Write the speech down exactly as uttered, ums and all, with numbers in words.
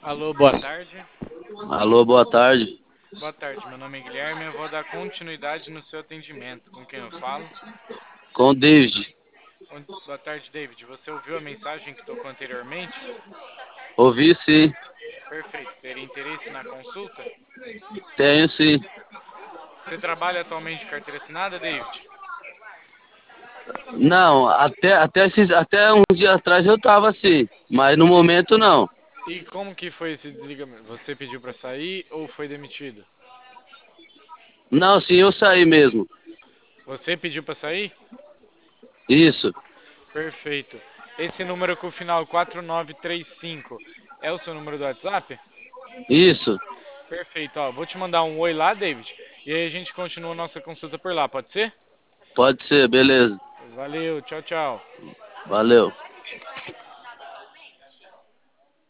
Alô, boa tarde. Alô, boa tarde. Boa tarde, meu nome é Guilherme. Eu vou dar continuidade no seu atendimento. Com quem eu falo? Com o David. Oi, boa tarde, David. Você ouviu a mensagem que tocou anteriormente? Ouvi sim. Perfeito. Teria interesse na consulta? Tenho sim. Você trabalha atualmente de carteira assinada, David? Não, até, até, esses, até uns dias atrás eu tava assim, mas no momento não. E como que foi esse desligamento? Você pediu para sair ou foi demitido? Não, sim, eu saí mesmo. Você pediu para sair? Isso, Perfeito. Esse número com o final quatro nove três cinco é o seu número do WhatsApp? isso. Perfeito, ó, vou te mandar um oi lá, David, e aí a gente continua a nossa consulta por lá, pode ser? Pode ser, beleza. Valeu, tchau, tchau. Valeu.